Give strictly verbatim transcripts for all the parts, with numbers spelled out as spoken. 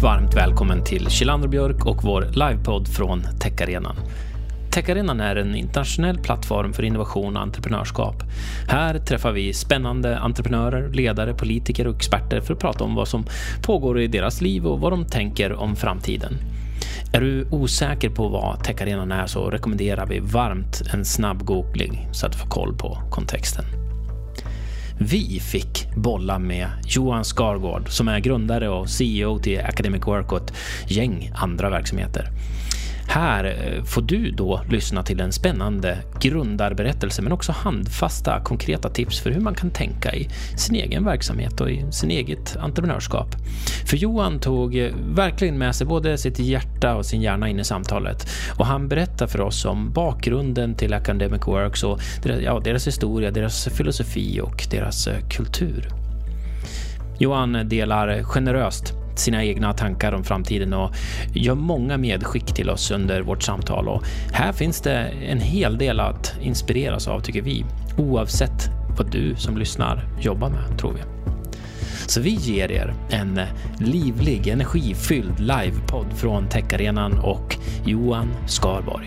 varmt välkommen till Kjellander Björk och vår livepodd från Tech-arenan. Tech-arenan är en internationell plattform för innovation och entreprenörskap. Här träffar vi spännande entreprenörer, ledare, politiker och experter för att prata om vad som pågår i deras liv och vad de tänker om framtiden. Är du osäker på vad Tech-arenan är så rekommenderar vi varmt en snabb googling så att du får koll på kontexten. Vi fick bolla med Johan Skargård som är grundare och C E O till Academic Work och ett gäng andra verksamheter. Här får du då lyssna till en spännande grundarberättelse men också handfasta konkreta tips för hur man kan tänka i sin egen verksamhet och i sin eget entreprenörskap. För Johan tog verkligen med sig både sitt hjärta och sin hjärna in i samtalet och han berättar för oss om bakgrunden till Academic Works och deras, ja, deras historia, deras filosofi och deras kultur. Johan delar generöst sina egna tankar om framtiden och gör många medskick till oss under vårt samtal och här finns det en hel del att inspireras av tycker vi, oavsett vad du som lyssnar jobbar med tror vi. Så vi ger er en livlig, energifylld livepodd från Tech-arenan och Johan Skarborg.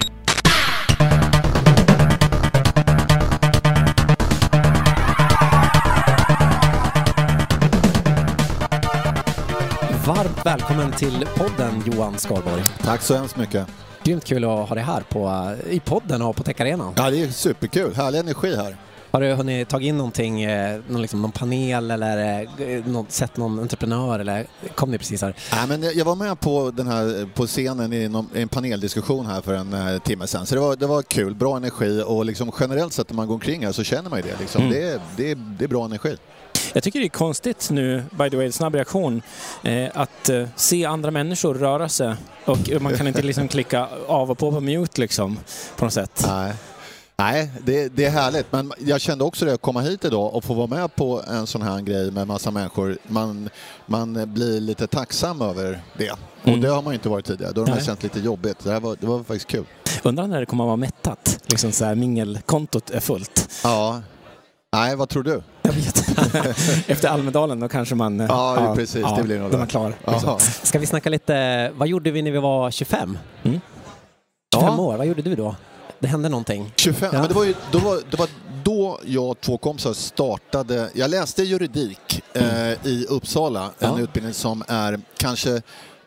Varmt välkommen till podden Johan Skarborg. Tack så hemskt mycket. Grymt kul att ha dig här på, i podden och på Tech-arenan. Ja, det är superkul. Härlig energi här. Har du hunnit tagit in någonting, någon, liksom, någon panel eller någon, sett någon entreprenör eller kom ni precis här? Ja, men jag var med på, den här, på scenen i, någon, i en paneldiskussion här för en uh, timme sedan. Så det var, det var kul, bra energi och liksom, generellt sett när man går omkring här så känner man ju det. Liksom. Mm. Det, är, det, är, det är bra energi. Jag tycker det är konstigt nu, by the way, snabb reaktion, eh, att eh, se andra människor röra sig och man kan inte liksom klicka av och på på mute liksom, på något sätt. Nej, Nej det, det är härligt, men jag kände också det att komma hit idag och få vara med på en sån här grej med massa människor. Man, man blir lite tacksam över det och mm. det har man inte varit tidigare. Då har man känt lite jobbigt. Det, här var, det var faktiskt kul. Undrar när det kommer att vara mättat, liksom så här mingelkontot är fullt. Ja. Nej, vad tror du? Jag vet. Efter Almedalen då kanske man... Ja, ja precis. Ja, det blir nog då är man klar. Ja. Ska vi snacka lite... Vad gjorde vi när vi var tjugofem? Mm. tjugofem ja. år, vad gjorde du då? Det hände någonting. tjugofem, ja. Men det var ju då, var, det var då jag och två kompisar startade... Jag läste juridik mm. eh, i Uppsala. Ja. En utbildning som är kanske...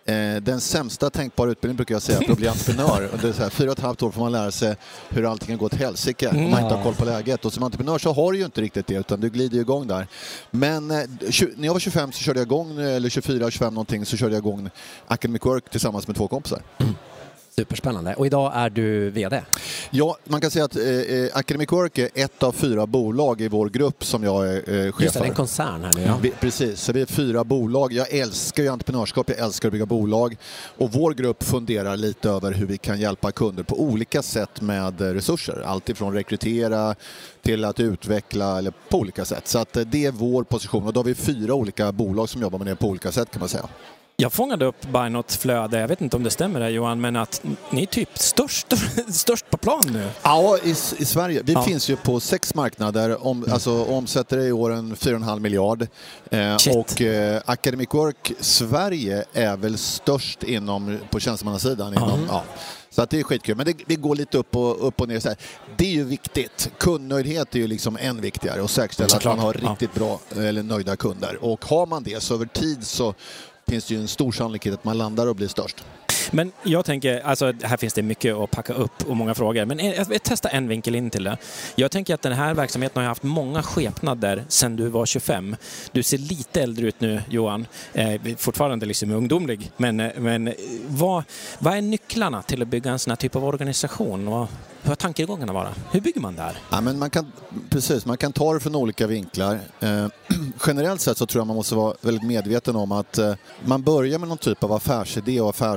Den sämsta tänkbara utbildningen brukar jag säga för att bli entreprenör. Det är så här, fyra och ett halvt år får man lära sig hur allting går till helsike om man inte har koll på läget. Och som entreprenör så har du ju inte riktigt det utan du glider ju igång där. Men när jag var tjugofem så körde jag igång, eller tjugofyra, tjugofem någonting, så körde jag igång Academic Work tillsammans med två kompisar. Mm. Superspännande. Och idag är du vd? Ja, man kan säga att eh, Academic Work är ett av fyra bolag i vår grupp som jag är eh, chef Just det, det är en koncern här nu. Ja. Vi, precis, så vi är fyra bolag. Jag älskar ju entreprenörskap, jag älskar att bygga bolag. Och vår grupp funderar lite över hur vi kan hjälpa kunder på olika sätt med resurser. Allt ifrån rekrytera till att utveckla eller på olika sätt. Så att det är vår position och då har vi fyra olika bolag som jobbar med det på olika sätt kan man säga. Jag fångade upp by något flöde, jag vet inte om det stämmer där Johan, men att ni är typ störst, störst på plan nu. Ja, i, i Sverige. Vi ja. finns ju på sex marknader, om, mm. alltså omsätter i år en fyra komma fem miljard. Eh, och eh, Academic Work Sverige är väl störst inom, på tjänstemannasidan. Inom, mm. ja. Så att det är skitkul. Men det, det går lite upp och, upp och ner. Så här. Det är ju viktigt. Kundnöjdhet är ju liksom än viktigare och säkerställa att man har riktigt ja. bra eller nöjda kunder. Och har man det så över tid så finns det ju en stor sannolikhet att man landar och blir störst. Men jag tänker, alltså här finns det mycket att packa upp och många frågor. Men jag vill testa en vinkel in till det. Jag tänker att den här verksamheten har haft många skepnader sedan du var tjugofem. Du ser lite äldre ut nu, Johan. Eh, fortfarande liksom ungdomlig. Men, men vad, vad är nycklarna till att bygga en sån här typ av organisation? Och hur har tankegångarna vara? Hur bygger man det här? Ja, men man kan, precis, man kan ta det från olika vinklar. Eh, generellt sett så tror jag man måste vara väldigt medveten om att eh, man börjar med någon typ av affärsidé och affärs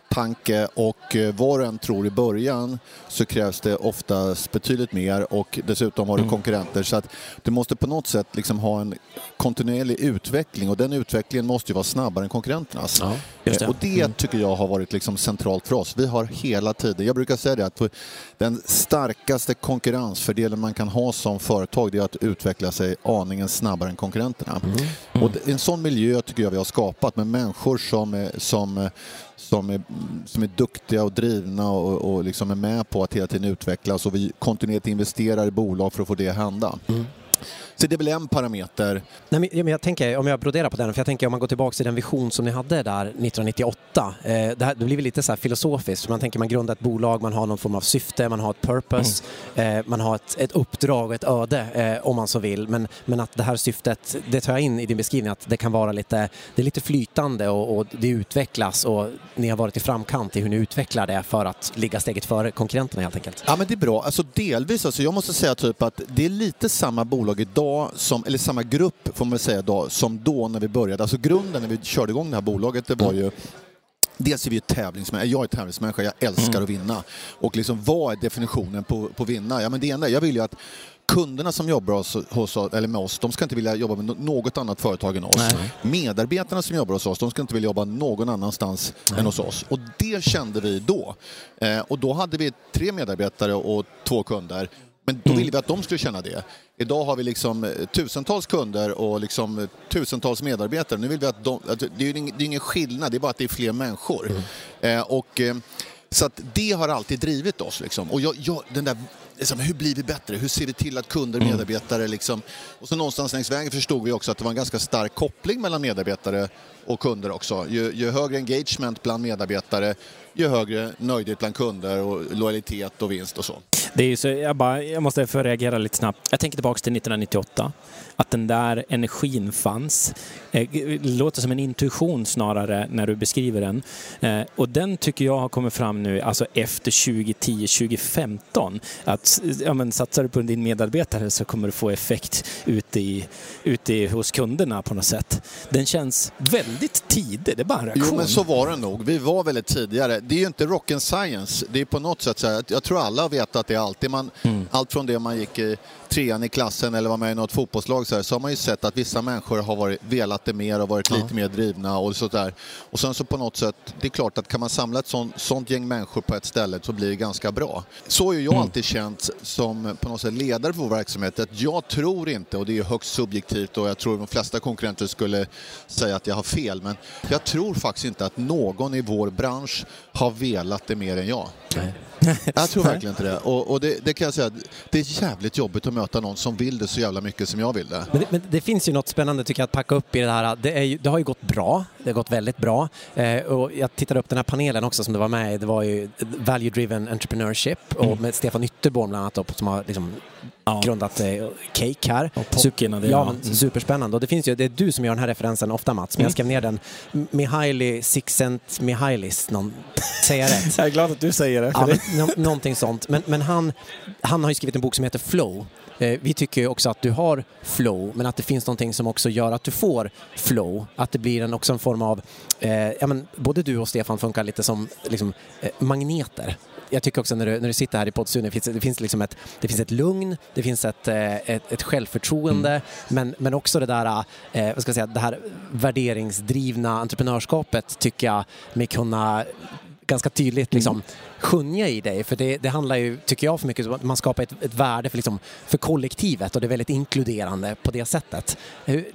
tanke och var och en tror i början så krävs det oftast betydligt mer och dessutom har du konkurrenter så att du måste på något sätt liksom ha en kontinuerlig utveckling och den utvecklingen måste ju vara snabbare än konkurrenternas. Ja, just det. Och det tycker jag har varit liksom centralt för oss. Vi har hela tiden, jag brukar säga det att den starkaste konkurrensfördelen man kan ha som företag det är att utveckla sig aningen snabbare än konkurrenterna. Mm. Mm. Och en sån miljö tycker jag vi har skapat med människor som är, som Som är, som är duktiga och drivna och, och liksom är med på att hela tiden utvecklas och vi kontinuerligt investerar i bolag för att få det att hända. Mm. Så det är väl en parameter. Nej, men jag tänker, om jag broderar på den, för jag tänker om man går tillbaka till den vision som ni hade där nittonhundranittioåtta, eh, det, här, det blir väl lite så här filosofiskt. Man tänker man grundar ett bolag, man har någon form av syfte, man har ett purpose, mm. eh, man har ett, ett uppdrag och ett öde eh, om man så vill. Men, men att det här syftet, det tar jag in i din beskrivning, att det kan vara lite, det är lite flytande och, och det utvecklas och ni har varit i framkant i hur ni utvecklar det för att ligga steget före konkurrenterna helt enkelt. Ja, men det är bra. Alltså delvis, alltså, jag måste säga typ att det är lite samma bolag idag som, eller samma grupp får man säga då, som då när vi började. Alltså grunden när vi körde igång det här bolaget, det var ju dels är vi ett tävlingsmänniska, jag är tävlingsmänniska, jag älskar mm. att vinna. Och liksom vad är definitionen på, på vinna? Ja men det enda, jag vill ju att kunderna som jobbar hos, hos, eller med oss, de ska inte vilja jobba med något annat företag än oss. Nej. Medarbetarna som jobbar hos oss, de ska inte vilja jobba någon annanstans Nej. än hos oss. Och det kände vi då. Eh, och då hade vi tre medarbetare och två kunder. Men då ville vi att de skulle känna det. Idag har vi liksom tusentals kunder och liksom tusentals medarbetare. Nu vill vi att de, att det är ingen, det är ingen skillnad, det är bara att det är fler människor. Mm. Eh, och, eh, så att det har alltid drivit oss. Liksom. Och jag, jag, den där, liksom, hur blir vi bättre? Hur ser vi till att kunder, medarbetare... Liksom, och så någonstans längs vägen förstod vi också att det var en ganska stark koppling mellan medarbetare och kunder också. Ju, ju högre engagement bland medarbetare, ju högre nöjdhet bland kunder och lojalitet och vinst och så. Det är ju så, jag, bara, jag måste få reagera lite snabbt. Jag tänker tillbaka till nittonhundranittioåtta. Att den där energin fanns. Eh, det låter som en intuition snarare när du beskriver den. Eh, och den tycker jag har kommit fram nu alltså efter tjugo tio tjugo femton. Att ja, men, satsar du på din medarbetare så kommer du få effekt ute, i, ute i, hos kunderna på något sätt. Den känns väldigt tidig. Det är bara en reaktion. Jo, men så var det nog. Vi var väldigt tidigare. Det är ju inte rock and science. Det är på något sätt så här, jag tror alla vet att det är alltid man, mm. allt från det man gick i trean i klassen eller var med i något fotbollslag så, här, så har man ju sett att vissa människor har varit, velat det mer och varit ja. lite mer drivna och så där. Och sen så på något sätt, det är klart att kan man samla ett sånt, sånt gäng människor på ett ställe så blir det ganska bra. Så är ju jag mm. alltid känt som på något sätt ledare för vår verksamhet att jag tror inte, och det är högst subjektivt och jag tror de flesta konkurrenter skulle säga att jag har fel, men jag tror faktiskt inte att någon i vår bransch har velat det mer än jag. Nej. Jag tror verkligen inte det. Och, och det, det kan jag säga, det är jävligt jobbigt att möta någon som vill det så jävla mycket som jag vill det. Men det, men det finns ju något spännande tycker jag att packa upp i det här. Det, är ju, det har ju gått bra. Det har gått väldigt bra. Eh, och jag tittade upp den här panelen också som det var med i. Det var ju Value Driven Entrepreneurship mm. och med Stefan Ytterborn bland annat då, som har liksom ja. grundat eh, Cake här. Super, det, ja, men, mm. superspännande. Och det finns ju, det är du som gör den här referensen ofta Mats, men mm. jag skrev ner den. Mihaly Csikszentmihalyi's, någon säger rätt. Jag är glad att du säger det. Ja, men, nå- någonting sånt. Men, men han, han har ju skrivit en bok som heter Flow. Eh, vi tycker ju också att du har flow, men att det finns någonting som också gör att du får flow. Att det blir en, också en form av, eh, ja, men både du och Stefan funkar lite som liksom, eh, magneter. Jag tycker också när du, när du sitter här i poddstudion, det finns, det finns liksom ett, det finns ett lugn, det finns ett, ett, ett självförtroende, mm. men, men också det där, eh, vad ska jag säga, det här värderingsdrivna entreprenörskapet tycker jag mig kunna ganska tydligt liksom mm. sjunga i dig, för det, det handlar ju, tycker jag, för mycket om att man skapar ett, ett värde för, liksom, för kollektivet, och det är väldigt inkluderande på det sättet. Hur,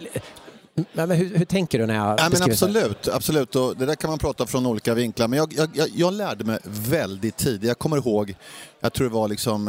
men hur, hur tänker du när jag ja, men absolut, absolut, och det där kan man prata från olika vinklar, men jag, jag, jag lärde mig väldigt tidigt. Jag kommer ihåg, jag tror det var liksom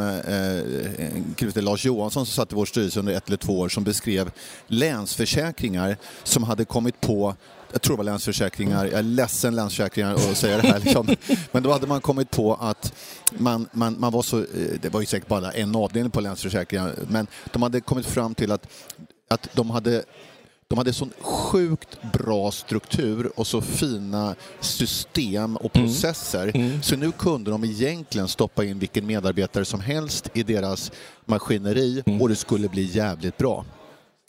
eh, Lars Johansson som satt i vår styrelse under ett eller två år, som beskrev länsförsäkringar som hade kommit på, jag tror det var länsförsäkringar, jag är ledsen länsförsäkringar att säga det här liksom. Men då hade man kommit på att man, man, man var så, det var ju säkert bara en avdelning på länsförsäkringar, men de hade kommit fram till att, att de hade De hade sån sjukt bra struktur och så fina system och processer. Mm. Mm. Så nu kunde de egentligen stoppa in vilken medarbetare som helst i deras maskineri mm. och det skulle bli jävligt bra.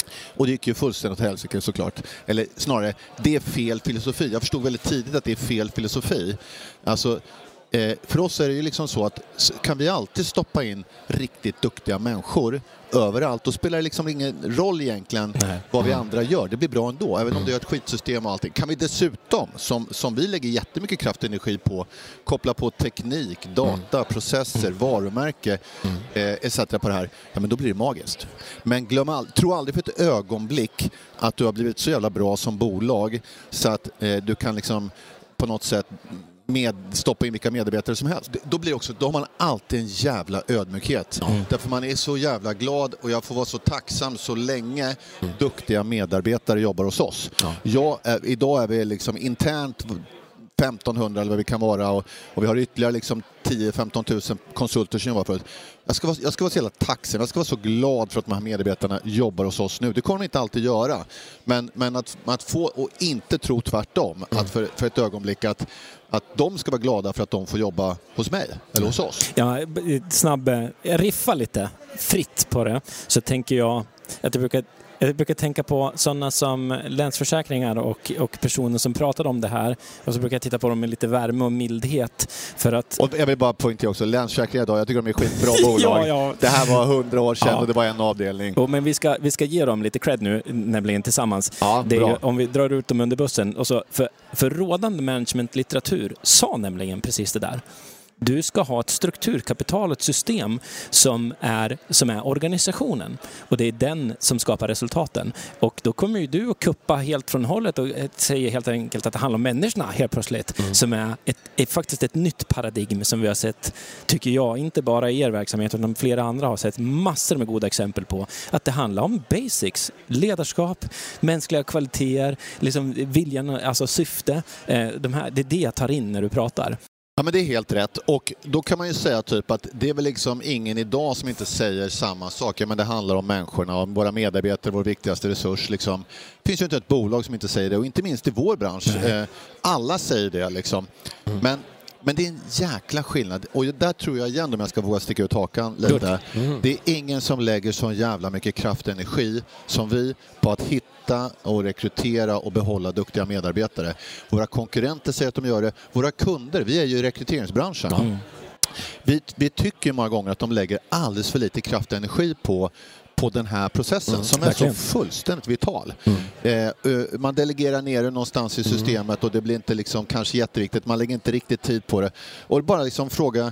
Och det gick ju fullständigt åt helsike såklart. Eller snarare, det är fel filosofi. Jag förstod väldigt tidigt att det är fel filosofi. Alltså, eh, för oss är det ju liksom så att kan vi alltid stoppa in riktigt duktiga människor överallt, då spelar det liksom ingen roll egentligen Nej. vad vi andra gör. Det blir bra ändå, även om det är ett skitsystem och allting. Kan vi dessutom, som, som vi lägger jättemycket kraft och energi på, koppla på teknik, data, mm. processer, mm. varumärke mm. eh, et cetera på det här, ja men då blir det magiskt. Men glöm all, tro aldrig för ett ögonblick att du har blivit så jävla bra som bolag så att eh, du kan liksom på något sätt med stoppa in vilka medarbetare som helst. Då blir också, då har man alltid en jävla ödmjukhet. Mm. Därför man är så jävla glad och jag får vara så tacksam så länge mm. duktiga medarbetare jobbar hos oss. Ja. Jag är, idag är vi liksom internt femtonhundra eller vad vi kan vara och, och vi har ytterligare liksom tio till femton tusen konsulter som jobbar för oss. Jag ska, vara, jag ska vara så jävla tacksam, jag ska vara så glad för att de här medarbetarna jobbar hos oss nu. Det kommer de inte alltid göra. Men, men att, att få och inte tro tvärtom, mm. att för, för ett ögonblick att, att de ska vara glada för att de får jobba hos mig eller hos oss. Ja, snabb, jag riffar lite fritt på det, så tänker jag att jag brukar Jag brukar tänka på sådana som Länsförsäkringar och, och personer som pratar om det här. Och så brukar jag titta på dem med lite värme och mildhet. För att... Och jag vill bara poängtera också, Länsförsäkringar idag, jag tycker de är skitbra bolag. ja, ja. Det här var hundra år sedan ja. och det var en avdelning. Oh, men vi ska, vi ska ge dem lite cred nu, nämligen tillsammans. Ja, det är, om vi drar ut dem under bussen. Och så, för, för rådande managementlitteratur sa nämligen precis det där. Du ska ha ett strukturkapital, ett system som är, som är organisationen. Och det är den som skapar resultaten. Och då kommer ju du att kuppa helt från hållet och säga helt enkelt att det handlar om människorna helt plötsligt. Mm. Som är, ett, är faktiskt ett nytt paradigm som vi har sett, tycker jag, inte bara i er verksamhet utan flera andra har sett massor med goda exempel på. Att det handlar om basics, ledarskap, mänskliga kvaliteter, liksom viljan, alltså syfte. De här, det är det jag tar in när du pratar. Ja, men det är helt rätt. Och då kan man ju säga typ att det är väl liksom ingen idag som inte säger samma sak. Ja, men det handlar om människorna, om våra medarbetare, vår viktigaste resurs. Liksom. Det finns ju inte ett bolag som inte säger det, och inte minst i vår bransch. Eh, alla säger det liksom. Mm. Men, men det är en jäkla skillnad. Och där tror jag igen, om jag ska våga sticka ut hakan lite. Mm. Det är ingen som lägger så jävla mycket kraft och energi som vi på att hitta och rekrytera och behålla duktiga medarbetare. Våra konkurrenter säger att de gör det. Våra kunder, vi är ju i rekryteringsbranschen. Mm. Vi, vi tycker många gånger att de lägger alldeles för lite kraft och energi på på den här processen mm, som är verkligen så fullständigt vital. Mm. Eh, man delegerar ner det någonstans i systemet mm. och det blir inte liksom kanske jätteviktigt. Man lägger inte riktigt tid på det. Och bara liksom fråga,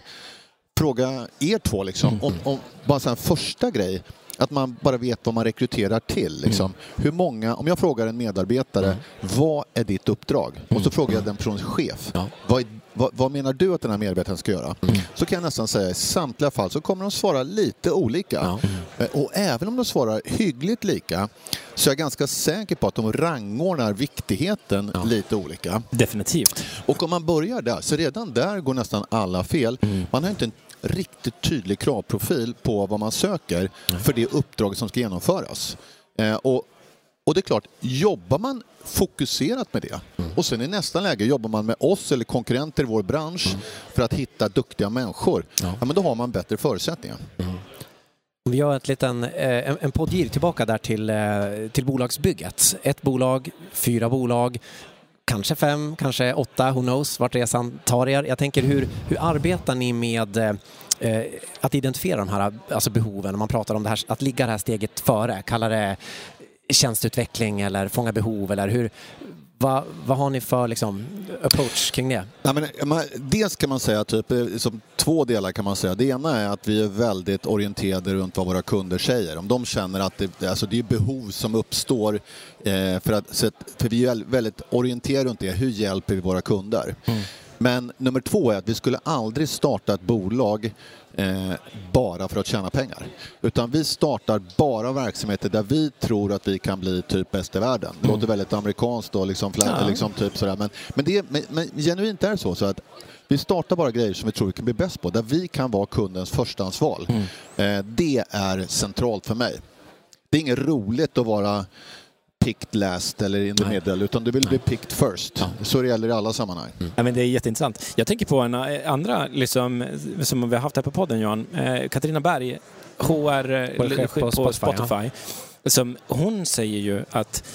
fråga er två liksom, mm. om, om bara en första grej. Att man bara vet vad man rekryterar till. Liksom. Mm. Hur många, om jag frågar en medarbetare, mm. vad är ditt uppdrag? Mm. Och så frågar jag den personens chef. Ja. Vad, är, vad, vad menar du att den här medarbetaren ska göra? Mm. Så kan jag nästan säga i samtliga fall så kommer de svara lite olika. Ja. Mm. Och även om de svarar hyggligt lika så är jag ganska säker på att de rangordnar viktigheten ja. lite olika. Definitivt. Och om man börjar där, så redan där går nästan alla fel. Mm. Man har inte en riktigt tydlig kravprofil på vad man söker för det uppdrag som ska genomföras. Eh, och, och det är klart, jobbar man fokuserat med det mm. och sen i nästa läge jobbar man med oss eller konkurrenter i vår bransch mm. för att hitta duktiga människor, ja. Ja, men då har man bättre förutsättningar. Mm. Vi har ett liten, en, en poddgir tillbaka där till, till bolagsbygget. Ett bolag, fyra bolag, kanske fem, kanske åtta, who knows, vart resan tar er. Jag tänker, hur, hur arbetar ni med eh, att identifiera de här alltså behoven? Om man pratar om det här, att ligga det här steget före, kallar det tjänsteutveckling eller fånga behov, eller hur, vad, vad har ni för liksom, approach kring det? Ja, men, dels kan man säga typ, som två delar kan man säga. Det ena är att vi är väldigt orienterade runt vad våra kunder säger. Om de känner att det, alltså det är behov som uppstår eh, för, att, för vi är väldigt orienterade runt det. Hur hjälper vi våra kunder? Mm. Men nummer två är att vi skulle aldrig starta ett bolag eh, bara för att tjäna pengar. Utan vi startar bara verksamheter där vi tror att vi kan bli typ bäst i världen. Det mm. låter väldigt amerikanskt då, liksom, ja. liksom typ sådär. Men, men, det, men, men genuint är det så, så att vi startar bara grejer som vi tror vi kan bli bäst på. Där vi kan vara kundens förstahandsval. Mm. Eh, det är centralt för mig. Det är inget roligt att vara picked last eller in the middle, utan du vill bli picked first. Ja. Så det gäller i alla sammanhang. Mm. Ja, men det är jätteintressant. Jag tänker på en andra liksom, som vi har haft här på podden, Johan. Eh, Katarina Berg, H R chef på Spotify. Spotify. som hon säger ju att,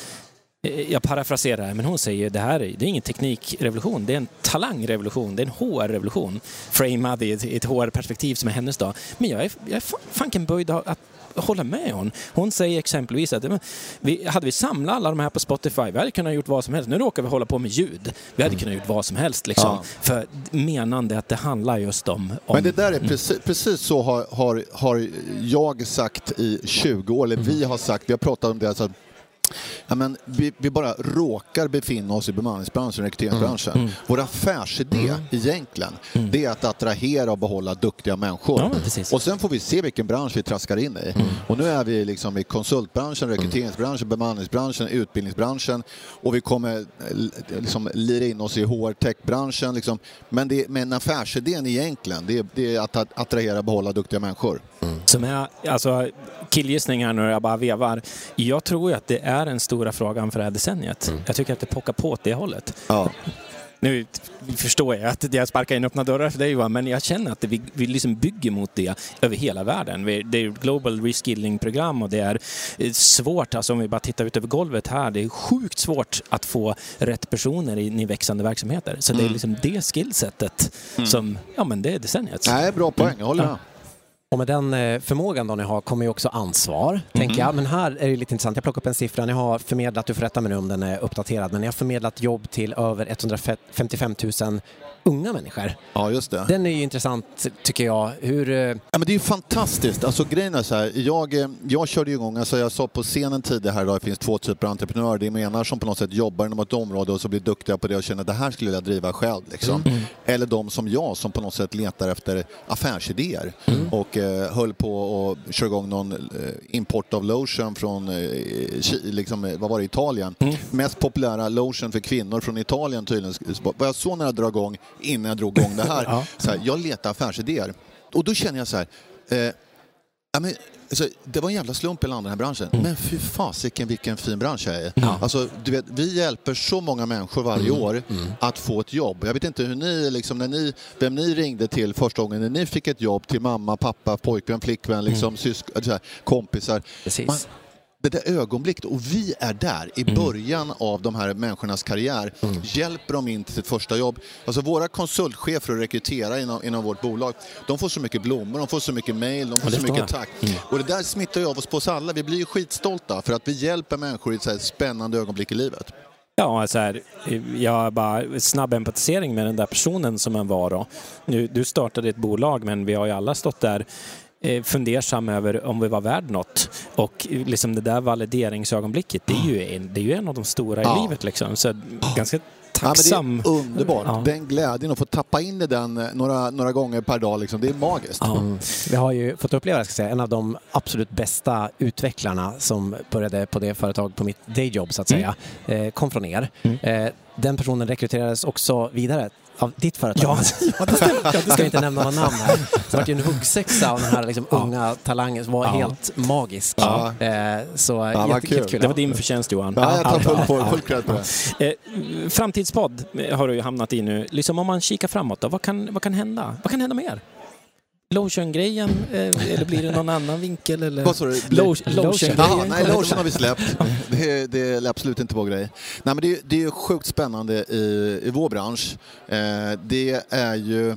jag parafraserar, men hon säger det här är, det är ingen teknikrevolution, det är en talangrevolution, det är en H R-revolution, framad i ett, ett H R-perspektiv som är hennes dag. Men jag är, jag är fanken böjd att hålla med hon. Hon säger exempelvis att vi, hade vi samlat alla de här på Spotify, vi hade kunnat gjort vad som helst. Nu råkar vi hålla på med ljud. Vi hade kunnat gjort vad som helst liksom. Ja. För menande att det handlar just om... om Men det där är precis, precis så har, har, har jag sagt i tjugo år, eller mm. vi har sagt, vi har pratat om det alltså. Ja, men vi, vi bara råkar befinna oss i bemanningsbranschen, rekryteringsbranschen. Mm. Mm. Vår affärsidé mm. egentligen, mm. det är att attrahera och behålla duktiga människor. Ja, och sen får vi se vilken bransch vi traskar in i. Mm. Och nu är vi liksom i konsultbranschen, rekryteringsbranschen, bemanningsbranschen, utbildningsbranschen. Och vi kommer liksom lira in oss i H R-tech-branschen. Liksom. Men, det, men affärsidén egentligen, det är, det är att attrahera och behålla duktiga människor. Mm. Som är, alltså killgissning här nu, jag bara vevar. Jag tror ju att det är den stora frågan för det här decenniet. Mm. Jag tycker att det pockar på åt det hållet. Ja. Nu förstår jag att jag sparkar in öppna dörrar för dig, Johan, men jag känner att vi, vi liksom bygger mot det över hela världen. Det är Global Reskilling-program och det är svårt, alltså om vi bara tittar ut över golvet här, det är sjukt svårt att få rätt personer i, i växande verksamheter. Så mm. det är liksom det skillsetet mm. som, ja men det är decenniet. Nej, bra poäng, jag håller med. Ja. Och med den förmågan då ni har kommer ju också ansvar, mm. tänker jag. Men här är det lite intressant. Jag plockar upp en siffra. Ni har förmedlat, du får rätta mig nu om den är uppdaterad, men ni har förmedlat jobb till över etthundrafemtiofem tusen unga människor. Ja, just det. Den är ju intressant, tycker jag. Hur... Ja, men det är ju fantastiskt. Alltså grejen är så här, jag, jag körde ju igång, alltså jag sa på scenen tidigare här idag, det finns två typer av entreprenörer. Det är menar som på något sätt jobbar inom ett område och så blir duktiga på det och känner att det här skulle jag driva själv. Liksom. Mm. Eller de som jag som på något sätt letar efter affärsidéer mm. och eh, höll på och köra igång någon eh, import av lotion från eh, liksom, vad var det, Italien. Mm. Mest populära lotion för kvinnor från Italien tydligen. Vad jag såg när jag drog igång innan jag drog igång det här. ja. så här jag letar affärsidéer. Och då känner jag så här, eh, ja, men, alltså, det var en jävla slump i den här branschen. Mm. Men fy fasiken vilken fin bransch jag är. Mm. Alltså, du vet, vi hjälper så många människor varje mm. år mm. att få ett jobb. Jag vet inte hur ni, liksom, när ni, vem ni ringde till första gången när ni fick ett jobb till mamma, pappa, pojkvän, flickvän, liksom, mm. sysk- så här, kompisar. Precis. Man, det där ögonblicket, och vi är där i början mm. av de här människornas karriär, mm. hjälper dem in till sitt första jobb. Alltså våra konsultchefer att rekrytera inom, inom vårt bolag, de får så mycket blommor, de får så mycket mejl, de får så mycket tack. Mm. Och det där smittar ju av oss på oss alla. Vi blir ju skitstolta för att vi hjälper människor i ett så här spännande ögonblick i livet. Ja, så här, jag bara snabb empatisering med den där personen som man var då. Nu, du startade ett bolag, men vi har ju alla stått där fundersam över om vi var värd något. Och liksom det där valideringsögonblicket, det är ju en, det är ju en av de stora ja. i livet. Liksom. Så ganska tacksam. Ja, men det är underbart. Ja. Den glädjen att få tappa in i den några, några gånger per dag, liksom, det är magiskt. Ja. Mm. Vi har ju fått uppleva, ska säga, en av de absolut bästa utvecklarna som började på det företag på mitt dayjob, så att säga, mm. eh, kom från er. Mm. Eh, den personen rekryterades också vidare av ditt företag. Ja, ja det stämmer. Jag ska inte nämna någon namn här. Så var det en huggsexa av den här liksom, ja. unga talangen som var ja. helt magisk. Ja. Eh, så ja, jättekul. Kul. Det var din förtjänst, Johan. Ja, jag tar full, full, full cred på det. Eh, framtidspodd har du ju hamnat i nu. Liksom om man kikar framåt då, vad kan, vad kan hända? Vad kan hända mer? Lotion-grejen, eh, eller blir det någon annan vinkel? Eller? Vad sa du? Lotion. Lotion. Ja, nej, lotion har vi släppt. Det, det är absolut inte vår grej. Nej, men det, det är sjukt spännande i, i vår bransch. Eh, det är ju...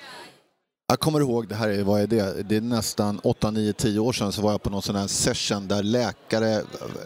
Jag kommer ihåg, det här är, vad är det? Det är nästan åtta, nio, tio år sedan så var jag på någon sån här session där läkare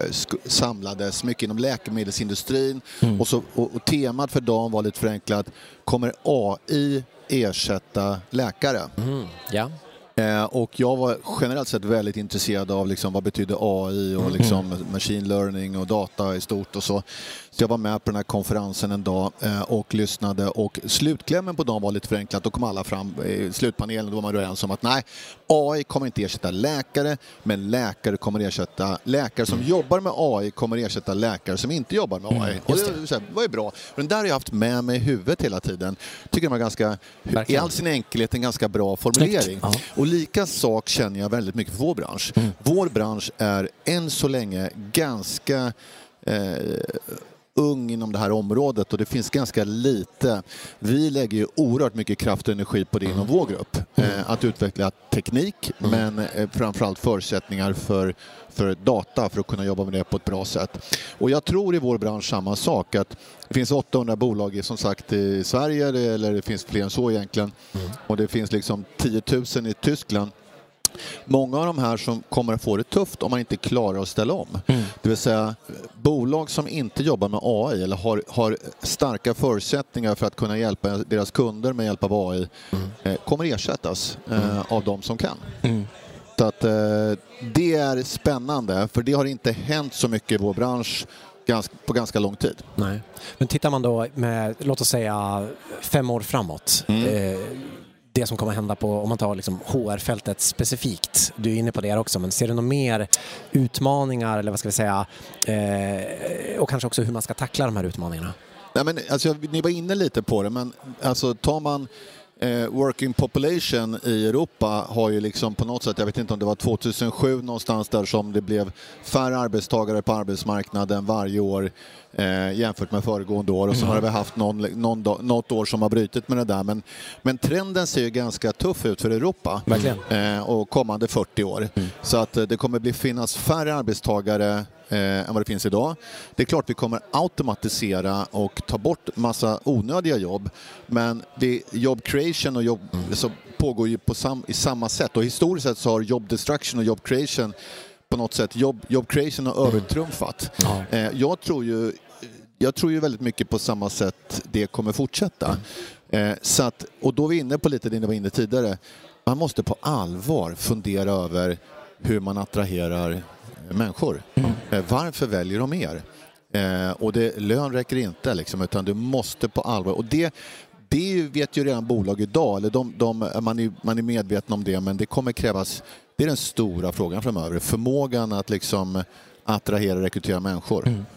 samlades mycket inom läkemedelsindustrin. Mm. Och, så, och, och temat för dagen var lite förenklat. Kommer A I ersätta läkare? Mm. Ja. Eh, och jag var generellt sett väldigt intresserad av liksom, vad betyder A I och liksom, mm. machine learning och data i stort och så. Så jag var med på den här konferensen en dag eh, och lyssnade, och slutklämmen på dagen var lite förenklat. Då kom alla fram i slutpanelen, då var man överens om att nej, A I kommer inte ersätta läkare, men läkare kommer ersätta läkare som mm. jobbar med A I kommer ersätta läkare som inte jobbar med A I. Mm, och det, det. Så här, var ju bra. Och den där har jag haft med mig i huvudet hela tiden. Tycker man ganska, verkligen, i all sin enkelhet, en ganska bra formulering. Ja. Och lika sak känner jag väldigt mycket för vår bransch. Mm. Vår bransch är än så länge ganska eh, ung inom det här området och det finns ganska lite. Vi lägger ju oerhört mycket kraft och energi på det inom mm. vår grupp. Eh, att utveckla teknik mm. men eh, framförallt förutsättningar för, för data för att kunna jobba med det på ett bra sätt. Och jag tror i vår bransch samma sak, att det finns åttahundra bolag som sagt i Sverige, eller det finns fler än så egentligen. Mm. Och det finns liksom tio tusen i Tyskland. Många av de här som kommer att få det tufft om man inte klarar att ställa om. Mm. Det vill säga bolag som inte jobbar med A I eller har, har starka förutsättningar för att kunna hjälpa deras kunder med hjälp av A I mm. eh, kommer ersättas eh, mm. av de som kan. Mm. Så att, eh, det är spännande, för det har inte hänt så mycket i vår bransch ganska, på ganska lång tid. Nej. Men tittar man då med, låt oss säga fem år framåt, mm. eh, det som kommer hända på, om man tar liksom H R-fältet specifikt, du är inne på det också, men ser du några mer utmaningar eller vad ska vi säga, eh, och kanske också hur man ska tackla de här utmaningarna? Nej, men, alltså, ni var inne lite på det, men alltså, tar man eh, working population i Europa har ju liksom på något sätt, jag vet inte om det var tjugohundrasju någonstans där som det blev färre arbetstagare på arbetsmarknaden varje år Eh, jämfört med föregående år, och så mm. har vi haft någon, någon, något år som har brutit med det där, men, men trenden ser ju ganska tuff ut för Europa eh, och kommande fyrtio år. Mm. Så att eh, det kommer bli finnas färre arbetstagare eh, än vad det finns idag. Det är klart vi kommer automatisera och ta bort massa onödiga jobb, men det, job creation och jobb mm. så pågår ju på sam, i samma sätt, och historiskt sett så har job destruction och job creation på något sätt, job, job creation har mm. övertrumfat. Mm. Eh, jag tror ju Jag tror ju väldigt mycket på samma sätt det kommer fortsätta. Mm. Eh, så att, och då är vi inne på lite det ni var inne tidigare. Man måste på allvar fundera över hur man attraherar människor. Mm. Eh, varför väljer de er? Eh, och det, lön räcker inte liksom, utan du måste på allvar. Och det, det vet ju redan bolag idag. Eller de, de, man, är, man är medveten om det, men det kommer krävas. Det är den stora frågan framöver. Förmågan att liksom attrahera och rekrytera människor. Mm.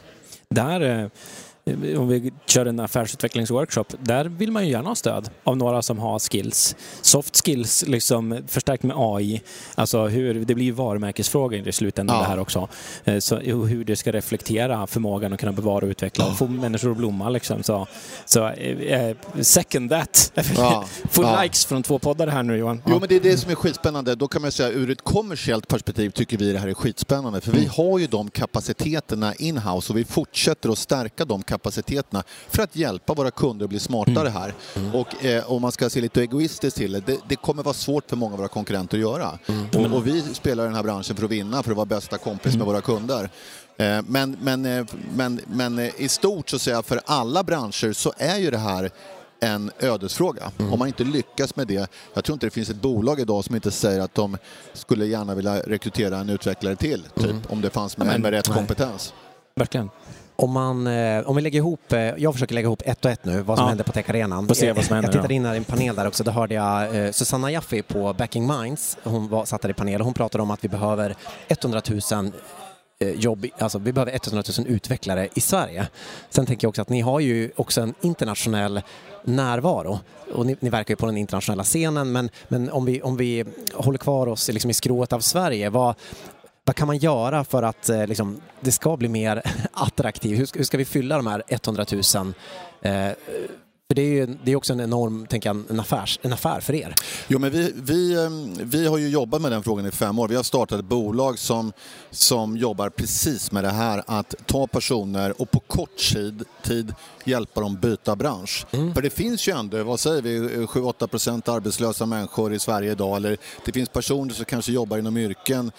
Där, om vi kör en affärsutvecklingsworkshop, där vill man ju gärna ha stöd av några som har skills. Soft skills, liksom förstärkt med A I. Alltså hur, det blir ju varumärkesfrågor i slutändan ja. Det här också. Så hur det ska reflektera förmågan att kunna bevara och utveckla och få människor att blomma. Liksom. Så, så eh, second that. Ja. Få ja. likes från två poddar här nu, Johan. Jo, men det är det som är skitspännande. Då kan man säga, ur ett kommersiellt perspektiv tycker vi det här är skitspännande. För mm. vi har ju de kapaciteterna in-house och vi fortsätter att stärka de kapaciteterna för att hjälpa våra kunder att bli smartare mm. här. Mm. Och eh, om man ska se lite egoistiskt till det, det, det kommer vara svårt för många av våra konkurrenter att göra. Mm. Och, och vi spelar i den här branschen för att vinna, för att vara bästa kompis mm. med våra kunder. Eh, men, men, eh, men, men eh, i stort så säger jag, för alla branscher så är ju det här en ödesfråga. Mm. Om man inte lyckas med det, jag tror inte det finns ett bolag idag som inte säger att de skulle gärna vilja rekrytera en utvecklare till, typ, mm. om det fanns med, men, med rätt nej. kompetens. Verkligen. Om, man, om vi lägger ihop, jag försöker lägga ihop ett och ett nu, vad som ja. händer på Tech-arenan. Får se vad som händer, jag tittade in här i en panel där också, då hörde jag eh, Susanna Jaffe på Backing Minds, hon var, satt där i panel och hon pratade om att vi behöver hundratusen eh, jobb, alltså vi behöver hundratusen utvecklare i Sverige. Sen tänker jag också att ni har ju också en internationell närvaro och ni, ni verkar ju på den internationella scenen, men, men om, vi, om vi håller kvar oss liksom i skrået av Sverige, vad Vad kan man göra för att eh, liksom, det ska bli mer attraktivt? Hur ska, hur ska vi fylla de här hundratusen? Eh, för det är ju det är också en enorm, tänker jag, en, affärs, en affär för er. Jo, men vi, vi, vi har ju jobbat med den frågan i fem år. Vi har startat ett bolag som, som jobbar precis med det här, att ta personer och på kort tid, tid hjälpa dem byta bransch. Mm. För det finns ju ändå, vad säger vi, sju till åtta procent arbetslösa människor i Sverige idag. Eller det finns personer som kanske jobbar inom yrken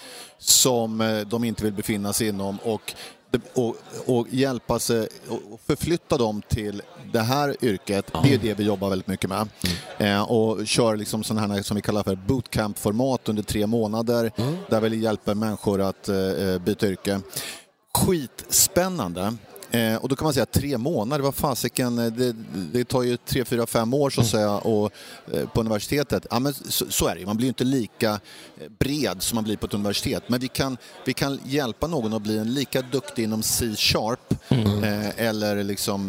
som de inte vill befinna sig inom, och Och, och hjälpa sig och förflytta dem till det här yrket. Mm. Det är det vi jobbar väldigt mycket med. Mm. Eh, och kör liksom sådana här som vi kallar för bootcamp-format under tre månader mm. där vi hjälper människor att eh, byta yrke. Skitspännande. Eh, och då kan man säga tre månader, vad fasiken, det, det tar ju tre, fyra, fem år så att säga, och, eh, på universitetet. Ja, men så, så är det, man blir inte lika bred som man blir på ett universitet. Men vi kan, vi kan hjälpa någon att bli en lika duktig inom C-sharp mm. eh, eller liksom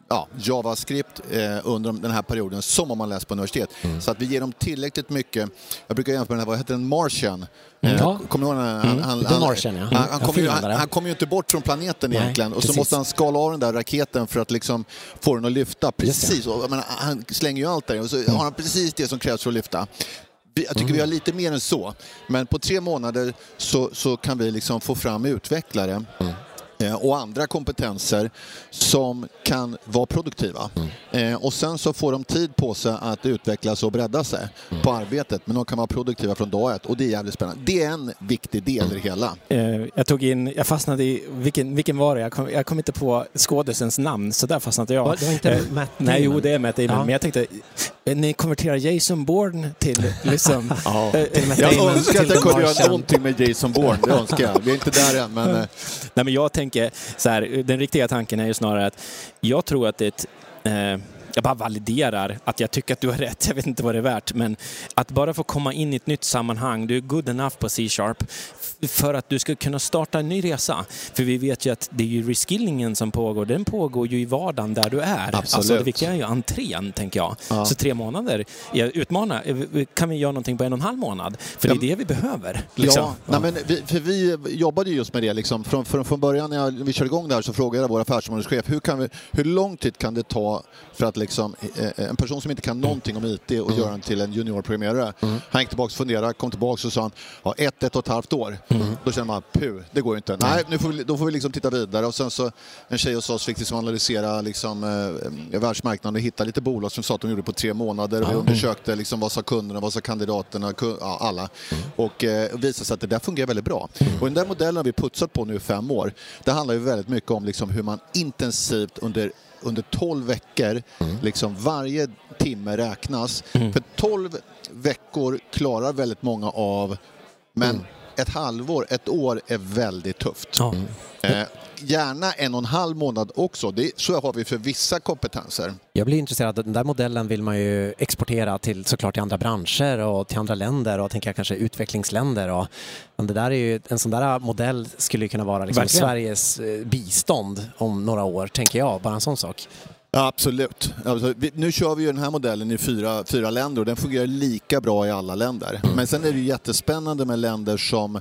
ja, JavaScript eh, under den här perioden som om man läser på universitet. Mm. Så att vi ger dem tillräckligt mycket. Jag brukar jämföra med den här, vad heter den? Martian. Mm. Eh, kommer du ihåg den? Han, mm. han, han, Martian, ja. han, han kommer ju, han, han kom ju inte bort från planeten Nej, egentligen. Och precis. så måste han skala av den där raketen för att liksom få den att lyfta. Precis. Och, menar, han slänger ju allt där och så mm. har han precis det som krävs för att lyfta. Jag tycker mm. vi har lite mer än så. Men på tre månader så, så kan vi liksom få fram utvecklare mm. eh, och andra kompetenser som kan vara produktiva. Mm. Eh, och sen så får de tid på sig att utvecklas och bredda sig mm. på arbetet. Men de kan vara produktiva från dag ett och det är jävligt spännande. Det är en viktig del i det hela. Eh, jag tog in, jag fastnade i, vilken, vilken var det? Jag kom, jag kom inte på skådisens namn, så där fastnade jag. Det var inte eh, Matt Nej, jo det är Matt Damon. Ja. Men jag tänkte, ni konverterar Jason Bourne till liksom... ja. till jag önskar att jag kunde göra någonting med Jason Bourne, det önskar jag. Vi är inte där än, men... Nej, men jag tänker så här, den riktiga tanken är ju snarare att jag tror att det är ett... Eh, jag bara validerar att jag tycker att du har rätt, jag vet inte vad det är värt, men att bara få komma in i ett nytt sammanhang, du är good enough på C-sharp för att du ska kunna starta en ny resa. För vi vet ju att det är ju reskillingen som pågår, den pågår ju i vardagen där du är. Absolut. Alltså det viktiga är ju entrén, tänker jag. Ja. Så tre månader, jag utmanar, kan vi göra någonting på en och en halv månad? För det är det vi behöver. Liksom. Ja, ja. Nej, men vi, för vi jobbade just med det. Liksom. Från, från, från början när jag, vi körde igång där så frågade jag vår affärsområdeschef, hur, kan vi, hur lång tid kan det ta för att liksom, en person som inte kan någonting om I T och mm. göra den till en juniorprogrammerare. Mm. Han gick tillbaka och funderade, kom tillbaka och sa han, ja, ett, ett och ett halvt år. Mm. Då känner man, puh, det går inte. Mm. Nej, nu får vi, då får vi liksom titta vidare. Och sen så, en tjej hos oss fick liksom analysera liksom, eh, världsmarknaden och hitta lite bolag som sa att de gjorde på tre månader. Och vi undersökte liksom, vad sa kunderna, vad sa kandidaterna, kun, ja, alla. Mm. Och eh, visade sig att det där fungerar väldigt bra. Mm. Och den där modellen har vi putsat på nu i fem år. Det handlar ju väldigt mycket om liksom, hur man intensivt under under tolv veckor, mm. liksom varje timme räknas. Mm. För tolv veckor klarar väldigt många av, men mm. ett halvår, ett år är väldigt tufft. Mm. Eh, gärna en och en halv månad också. Det, så har vi för vissa kompetenser. Jag blir intresserad. Den där modellen vill man ju exportera till såklart till andra branscher och till andra länder och tänker jag kanske utvecklingsländer. Och, men det där är ju, en sån där modell skulle kunna vara liksom Sveriges bistånd om några år, tänker jag. Bara en sån sak. Ja, absolut. Alltså, vi, nu kör vi ju den här modellen i fyra, fyra länder och den fungerar lika bra i alla länder. Mm. Men sen är det ju jättespännande med länder som,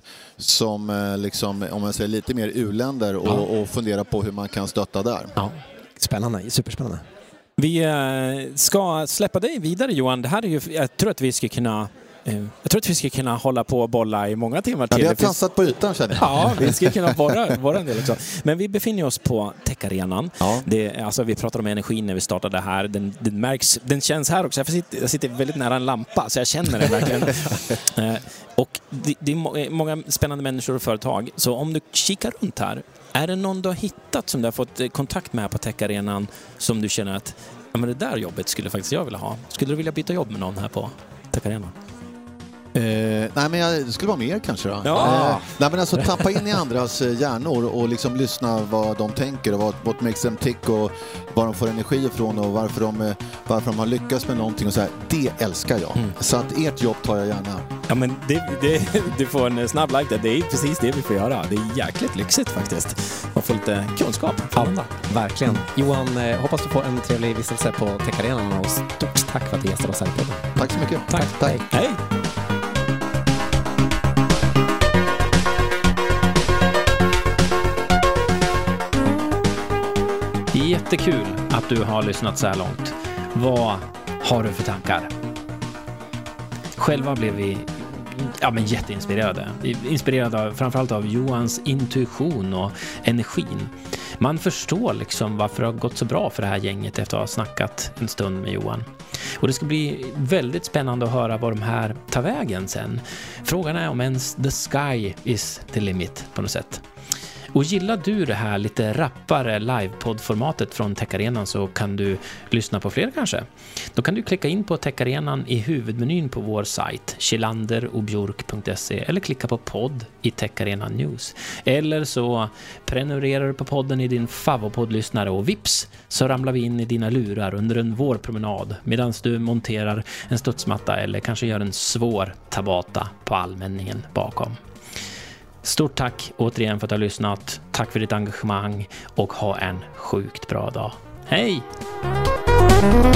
som liksom, om man säger lite mer u-länder och, ja. och fundera på hur man kan stötta där. Ja, spännande, superspännande. Vi ska släppa dig vidare, Johan. Det här är ju, jag tror att vi ska kunna Jag tror att vi ska kunna hålla på och bolla i många timmar till. Ja, vi har tassat på ytan, känner jag. Ja, vi ska kunna borra, borra en del också. Men vi befinner oss på Tech-arenan. Ja. Det, alltså, vi pratade om energin när vi startade här. Den, den märks, den känns här också. Jag sitter, jag sitter väldigt nära en lampa, så jag känner det verkligen. eh, och det, det är många spännande människor och företag. Så om du kikar runt här, är det någon du har hittat som du har fått kontakt med på Tech-arenan som du känner att ja, men det där jobbet skulle faktiskt jag vilja ha? Skulle du vilja byta jobb med någon här på Tech-arenan? Eh, nej, men jag, det skulle vara mer kanske då. Ja. Eh, nej, men alltså tappa in i andras hjärnor och liksom lyssna vad de tänker och vad, what makes them tick och var de får energi ifrån och varför de, varför de har lyckats med någonting och så här. Det älskar jag. Mm. Så att ert jobb tar jag gärna. Ja, men det, det, du får en snabb like där. Det är precis det vi får göra. Det är jäkligt lyxigt faktiskt. Man får lite kunskap. Ja, verkligen. Johan, eh, hoppas du får en trevlig vistelse på Tech-arenan och stort tack för att du gästade oss här på podden. Tack så mycket. Tack. tack. Hej. Jättekul att du har lyssnat så här långt. Vad har du för tankar? Själva blev vi ja, men jätteinspirerade. Inspirerade av, framförallt av Johans intuition och energin. Man förstår liksom varför det har gått så bra för det här gänget efter att ha snackat en stund med Johan. Och det ska bli väldigt spännande att höra vad de här tar vägen sen. Frågan är om ens the sky is the limit på något sätt. Och gillar du det här lite rappare livepodd-formatet från Tech-arenan så kan du lyssna på fler kanske. Då kan du klicka in på Tech-arenan i huvudmenyn på vår sajt kilander och björk punkt se eller klicka på podd i Tech-arenan News. Eller så prenumererar du på podden i din favoritpoddlyssnare och vips så ramlar vi in i dina lurar under en vårpromenad medan du monterar en studsmatta eller kanske gör en svår tabata på allmänningen bakom. Stort tack återigen för att du har lyssnat. Tack för ditt engagemang och ha en sjukt bra dag. Hej!